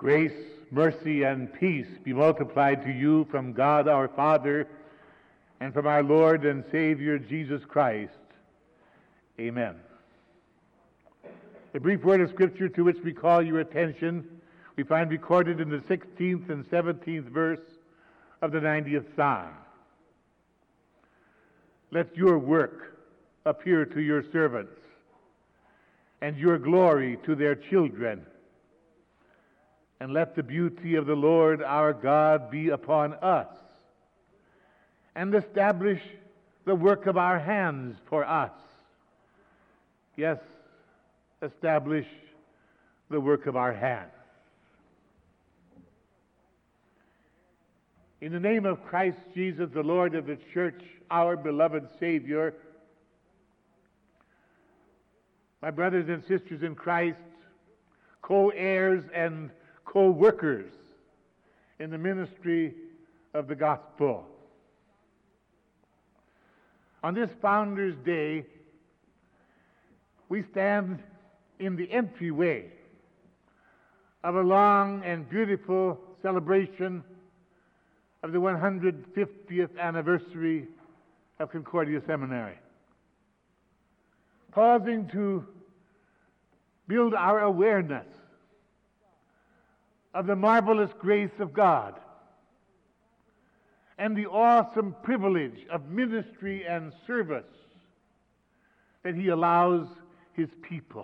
Grace, mercy, and peace be multiplied to you from God our Father and from our Lord and Savior Jesus Christ. Amen. A brief word of Scripture to which we call your attention we find recorded in the 16th and 17th verse of the 90th Psalm. Let your work appear to your servants, and your glory to their children. And let the beauty of the Lord our God be upon us, and establish the work of our hands for us. Yes, establish the work of our hands. In the name of Christ Jesus, the Lord of the church, our beloved Savior, my brothers and sisters in Christ, co-heirs and co-workers in the ministry of the gospel. On this Founders' Day, we stand in the entryway of a long and beautiful celebration of the 150th anniversary of Concordia Seminary, pausing to build our awareness of the marvelous grace of God and the awesome privilege of ministry and service that He allows His people.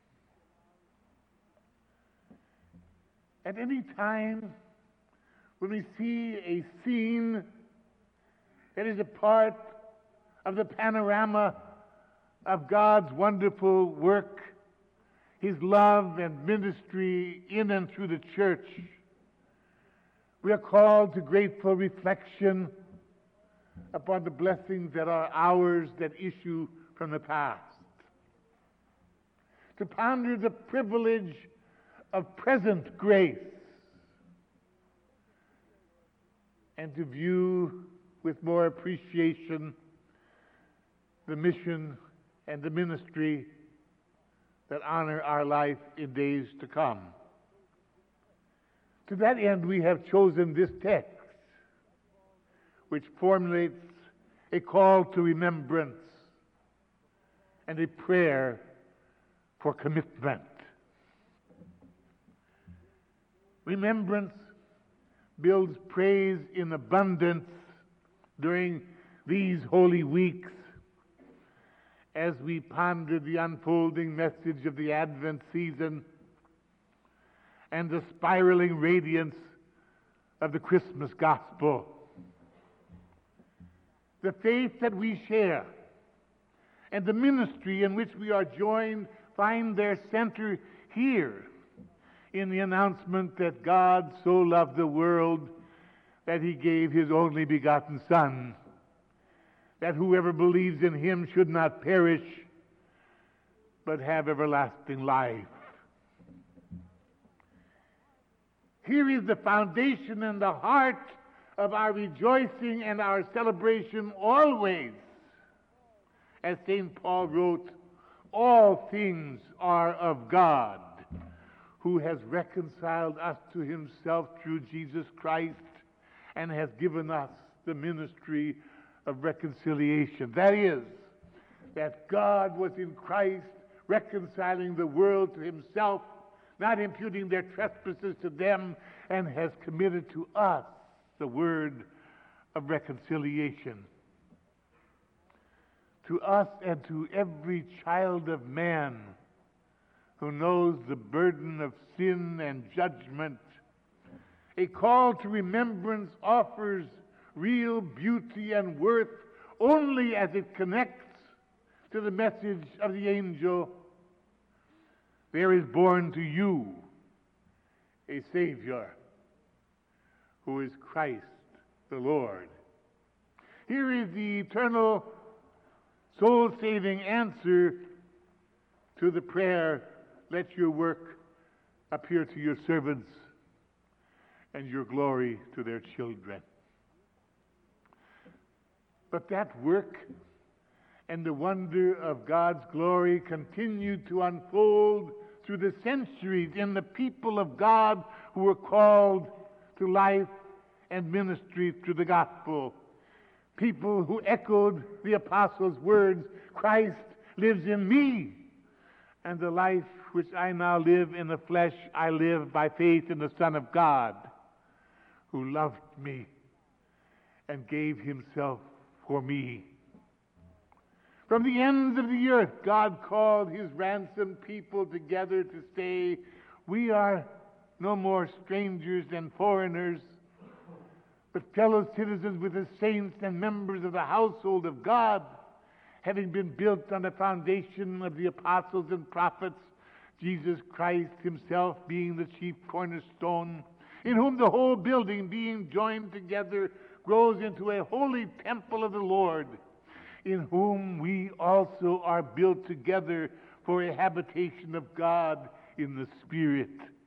At any time when we see a scene that is a part of the panorama of God's wonderful work, His love and ministry in and through the church, we are called to grateful reflection upon the blessings that are ours that issue from the past, to ponder the privilege of present grace, and to view with more appreciation the mission and the ministry that honor our life in days to come. To that end, we have chosen this text, which formulates a call to remembrance and a prayer for commitment. Remembrance builds praise in abundance during these holy weeks as we ponder the unfolding message of the Advent season and the spiraling radiance of the Christmas gospel. The faith that we share and the ministry in which we are joined find their center here in the announcement that God so loved the world that He gave His only begotten Son, that whoever believes in Him should not perish, but have everlasting life. Here is the foundation and the heart of our rejoicing and our celebration always. As St. Paul wrote, all things are of God, who has reconciled us to Himself through Jesus Christ and has given us the ministry of reconciliation. That is, that God was in Christ reconciling the world to Himself, not imputing their trespasses to them, and has committed to us the word of reconciliation. To us and to every child of man who knows the burden of sin and judgment, a call to remembrance offers real beauty and worth only as it connects to the message of the angel. There is born to you a Savior who is Christ the Lord. Here is the eternal soul-saving answer to the prayer, let your work appear to your servants and your glory to their children. But that work and the wonder of God's glory continued to unfold through the centuries in the people of God who were called to life and ministry through the gospel. People who echoed the apostles' words, Christ lives in me, and the life which I now live in the flesh, I live by faith in the Son of God, who loved me and gave himself for me. From the ends of the earth, God called his ransomed people together to say, we are no more strangers and foreigners, but fellow citizens with the saints and members of the household of God, having been built on the foundation of the apostles and prophets, Jesus Christ himself being the chief cornerstone, in whom the whole building being joined together grows into a holy temple of the Lord, in whom we also are built together for a habitation of God in the Spirit.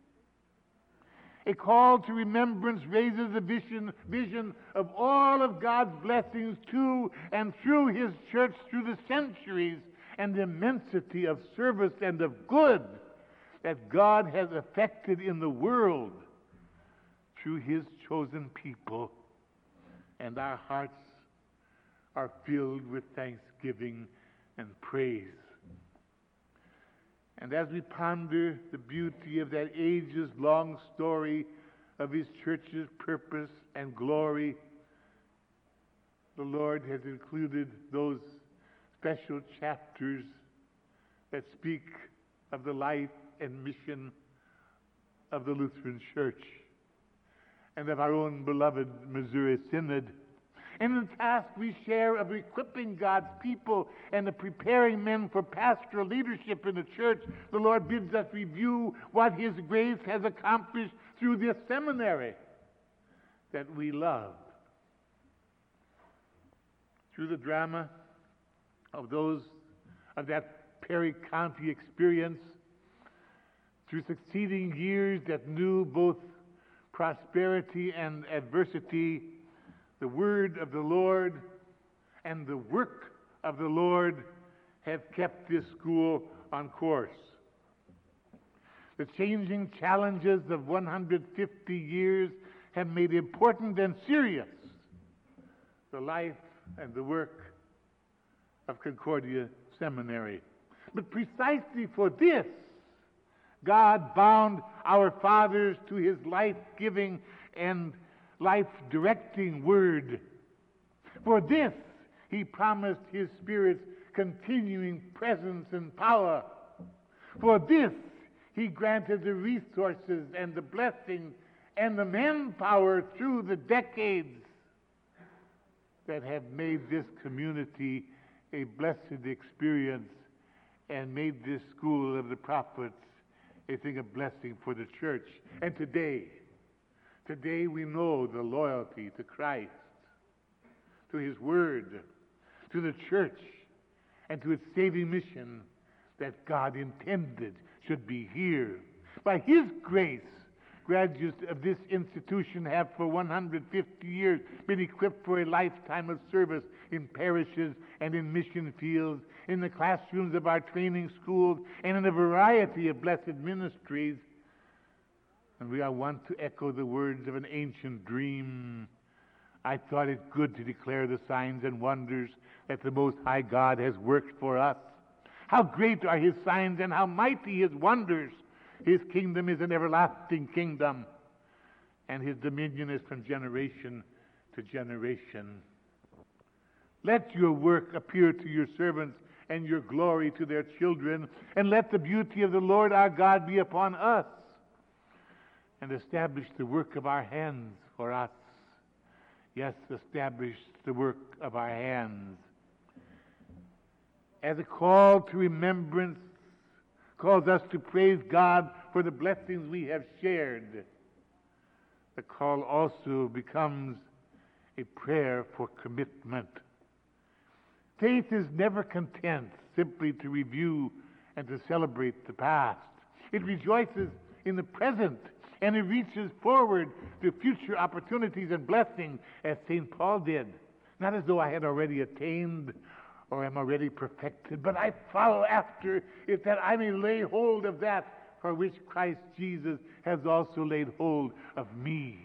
A call to remembrance raises a vision of all of God's blessings to and through his church through the centuries, and the immensity of service and of good that God has effected in the world through his chosen people. And our hearts are filled with thanksgiving and praise. And as we ponder the beauty of that ages-long story of his church's purpose and glory, the Lord has included those special chapters that speak of the life and mission of the Lutheran Church and of our own beloved Missouri Synod, and the task we share of equipping God's people and of preparing men for pastoral leadership in the church. The Lord bids us review what his grace has accomplished through this seminary that we love. Through the drama of that Perry County experience, through succeeding years that knew both prosperity and adversity, the word of the Lord and the work of the Lord have kept this school on course. The changing challenges of 150 years have made important and serious the life and the work of Concordia Seminary. But precisely for this, God bound our fathers to his life-giving and life-directing word. For this, he promised his Spirit's continuing presence and power. For this, he granted the resources and the blessings and the manpower through the decades that have made this community a blessed experience and made this school of the prophets a thing of blessing for the church. And today we know the loyalty to Christ, to his word, to the church, and to its saving mission that God intended should be here. By his grace, graduates of this institution have for 150 years been equipped for a lifetime of service in parishes and in mission fields, in the classrooms of our training schools, and in a variety of blessed ministries. And we are wont to echo the words of an ancient dream. I thought it good to declare the signs and wonders that the Most High God has worked for us. How great are his signs and how mighty his wonders! His kingdom is an everlasting kingdom, and his dominion is from generation to generation. Let your work appear to your servants and your glory to their children, and let the beauty of the Lord our God be upon us, and establish the work of our hands for us. Yes, establish the work of our hands. As a call to remembrance calls us to praise God for the blessings we have shared, the call also becomes a prayer for commitment. Faith is never content simply to review and to celebrate the past. It rejoices in the present, and it reaches forward to future opportunities and blessings, as St. Paul did. Not as though I had already attained or am already perfected, but I follow after it, that I may lay hold of that for which Christ Jesus has also laid hold of me.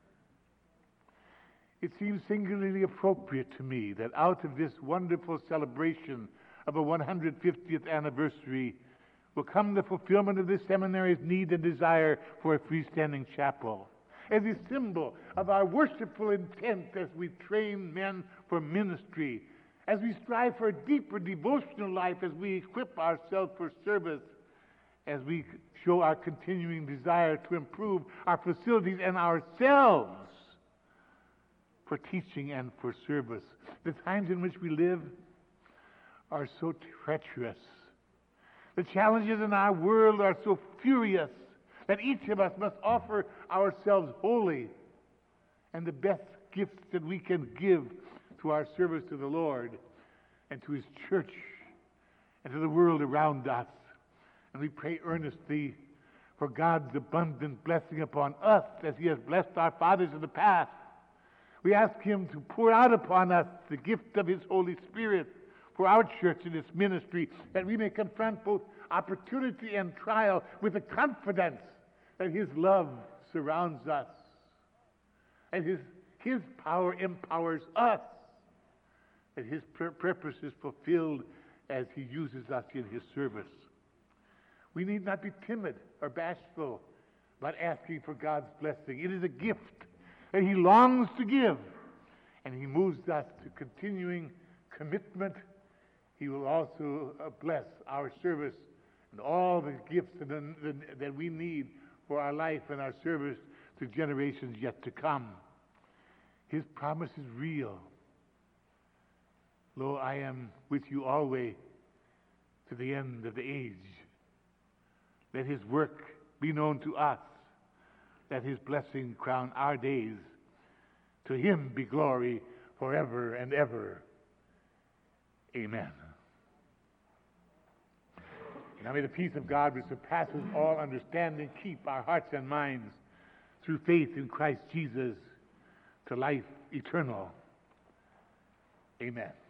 It seems singularly appropriate to me that out of this wonderful celebration of a 150th anniversary will come the fulfillment of this seminary's need and desire for a freestanding chapel, as a symbol of our worshipful intent as we train men for ministry, as we strive for a deeper devotional life, as we equip ourselves for service, as we show our continuing desire to improve our facilities and ourselves for teaching and for service. The times in which we live are so treacherous. The challenges in our world are so furious that each of us must offer ourselves wholly and the best gifts that we can give to our service to the Lord and to His church and to the world around us. And we pray earnestly for God's abundant blessing upon us as He has blessed our fathers in the past. We ask Him to pour out upon us the gift of His Holy Spirit for our church and its ministry, that we may confront both opportunity and trial with the confidence that His love surrounds us and His power empowers us, that His purpose is fulfilled as He uses us in His service. We need not be timid or bashful about asking for God's blessing. It is a gift that He longs to give, and He moves us to continuing commitment. He will also bless our service and all the gifts that we need for our life and our service to generations yet to come. His promise is real. Lo, I am with you always to the end of the age. Let His work be known to us. Let His blessing crown our days. To Him be glory forever and ever. Amen. Now may the peace of God, which surpasses all understanding, keep our hearts and minds through faith in Christ Jesus to life eternal. Amen.